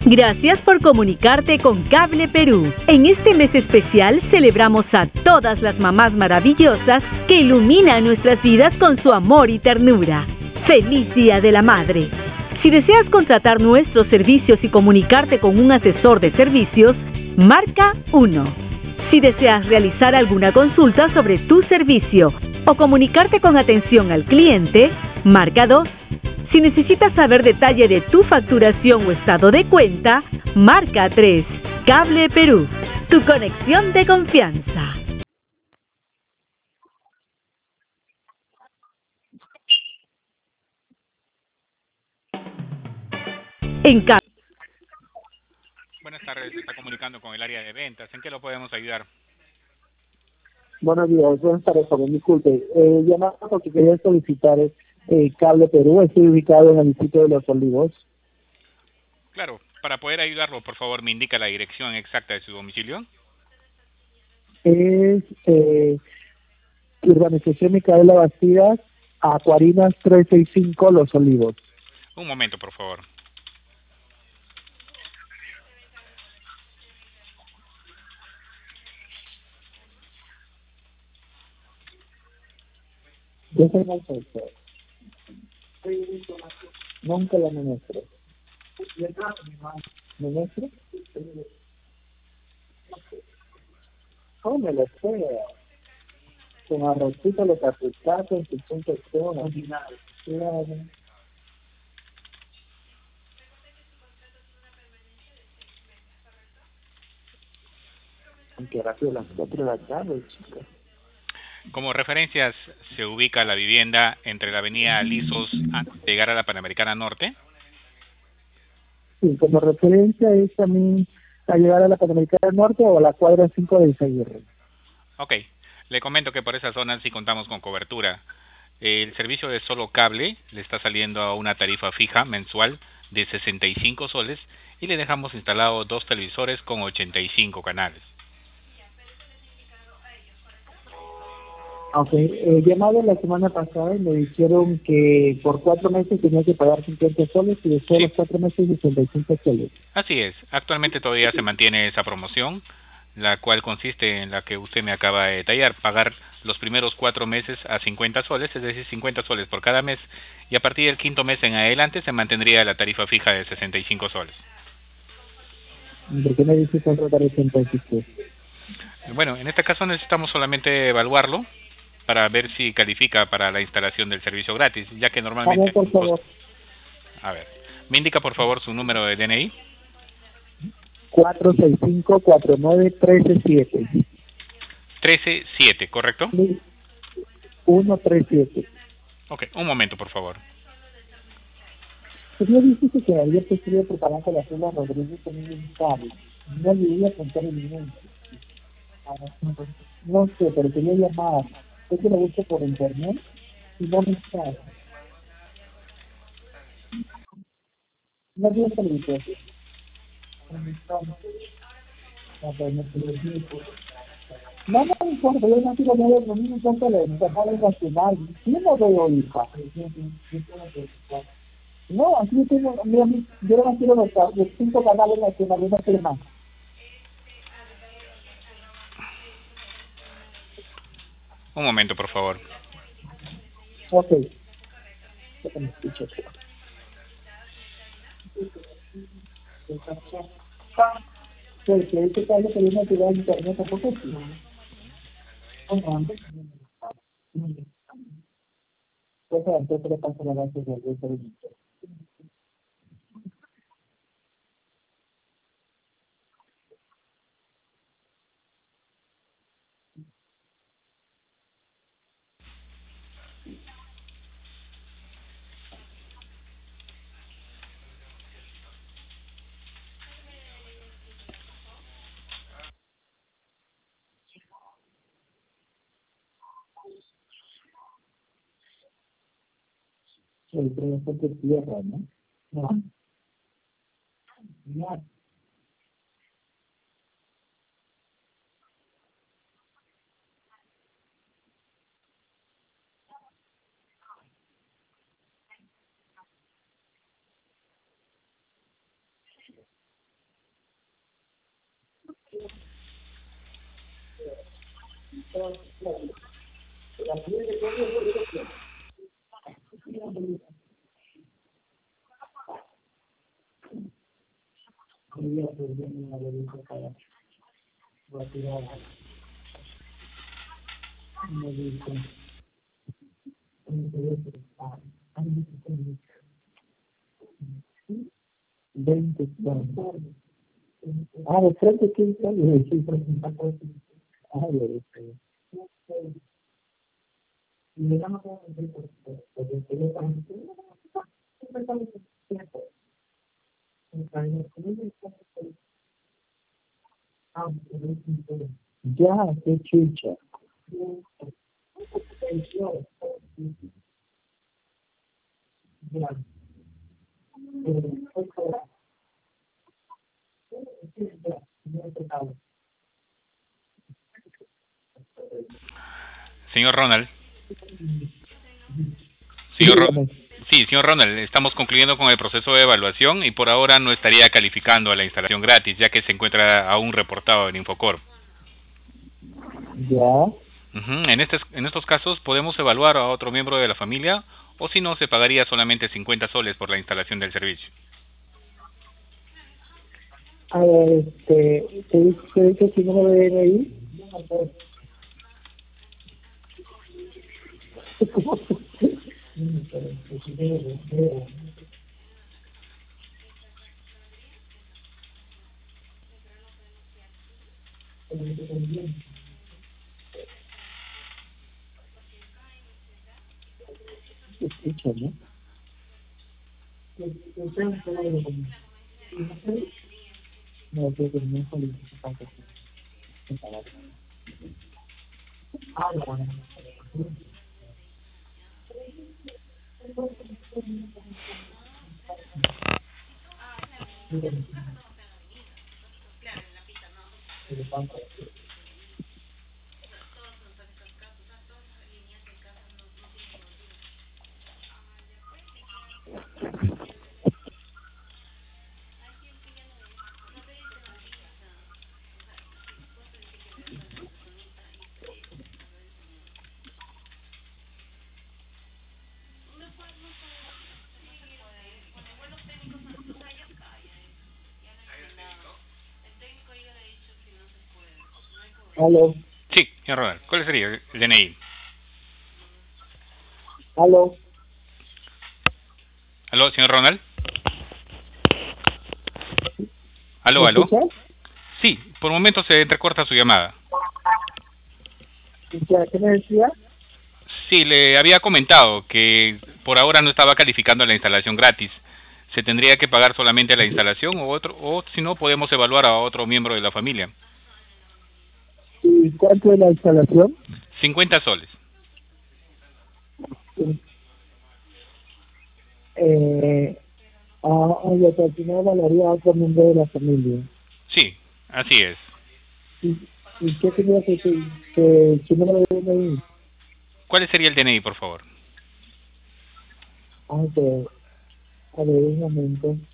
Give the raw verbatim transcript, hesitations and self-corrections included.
Gracias por comunicarte con Cable Perú. En este mes especial celebramos a todas las mamás maravillosas que iluminan nuestras vidas con su amor y ternura. ¡Feliz Día de la Madre! Si deseas contratar nuestros servicios y comunicarte con un asesor de servicios, marca uno. Si deseas realizar alguna consulta sobre tu servicio o comunicarte con atención al cliente, marca dos. Si necesitas saber detalle de tu facturación o estado de cuenta, marca tres. Cable Perú, tu conexión de confianza. En Cable. Buenas tardes, se está comunicando con el área de ventas. ¿En qué lo podemos ayudar? Buenos días, buenas tardes, joven, disculpe. Eh, llamaba porque quería solicitar eh, Cable Perú. Estoy ubicado en el distrito de Los Olivos. Claro, para poder ayudarlo, por favor, me indica la dirección exacta de su domicilio. Es eh, Urbanización Micaela Bastidas, Acuarinas trescientos sesenta y cinco, Los Olivos. Un momento, por favor. Yo soy Manchester. Nunca la ministro. ¿Ministro? ¿Cómo me lo sé? Con arrocito, los aplicados en su punto de claro. Aunque era sido las cuatro de la tarde, chicos. Como referencias, se ubica la vivienda entre la avenida Lizos antes de llegar a la Panamericana Norte. Sí, como referencia es también a llegar a la Panamericana Norte o a la cuadra cinco de Izaguirre. Ok, le comento que por esa zona sí contamos con cobertura. El servicio de solo cable le está saliendo a una tarifa fija mensual de sesenta y cinco soles y le dejamos instalado dos televisores con ochenta y cinco canales. Ok, eh, llamado la semana pasada y me dijeron que por cuatro meses tenía que pagar cincuenta soles y después de Sí, los cuatro meses sesenta y cinco soles. así es. Actualmente todavía se mantiene esa promoción, la cual consiste en la que usted me acaba de detallar, pagar los primeros cuatro meses a cincuenta soles, es decir, cincuenta soles por cada mes, y a partir del quinto mes en adelante se mantendría la tarifa fija de sesenta y cinco soles. ¿Por qué me dices contratar ochenta y cinco? Bueno, en este caso necesitamos solamente evaluarlo para ver si califica para la instalación del servicio gratis, ya que A ver, normalmente es por un favor, costo. A ver, me indica por favor su número de D N I. cuatro seis cinco, cuatro nueve uno tres siete. trece siete, ¿correcto? uno tres siete. Ok, un momento por favor. Pues yo dije que ayer te estuve preparando la cena Rodríguez con un cable. No le iba a contar el momento. No sé, pero quería llamar. Es que lo busco por internet y no me sale. No tiene televisión. No, no me importa, yo no quiero ver, no me importa la embajada nacional. Yo no veo hija. No, aquí yo tengo, mira, yo no quiero ver los cinco canales nacionales, no quiero más. Un momento por favor. Ok. Me escucho. Porque este cable que viene a tirar internet tampoco es. Pues entonces le paso la base de internet. El proyecto de tierra, ¿no? No. No. veinte Ah, de frente quince años. Sí, ah, lo de frente. Ya, qué chucha. Señor Ronald. Señor Ro Dígame. sí, señor Ronald, estamos concluyendo con el proceso de evaluación y por ahora no estaría calificando a la instalación gratis, ya que se encuentra aún reportado en Infocor. Ya. Uh-huh. En, este, en estos casos podemos evaluar a otro miembro de la familia o si no se pagaría solamente cincuenta soles por la instalación del servicio. A ver, este, ¿te dice que si no me ven ahí? Escucha, ¿no? No, creo que no es política. Aló. Sí, señor Ronald, ¿cuál sería el D N I? Aló. ¿Aló, señor Ronald? ¿Aló, ¿Me aló? escuchas? Sí, por un momento se entrecorta su llamada. Ya, ¿qué me decía? Sí, le había comentado que por ahora no estaba calificando la instalación gratis. Se tendría que pagar solamente la instalación o otro, o si no podemos evaluar a otro miembro de la familia. ¿Y cuánto es la instalación? cincuenta soles. Eh, ah, oye, pero al final valoraría a otro miembro de la familia. Sí, así es. ¿Y, y qué tenía que que, que qué número de D N I? ¿Cuál sería el D N I, por favor? Ah, que, a ver, un momento.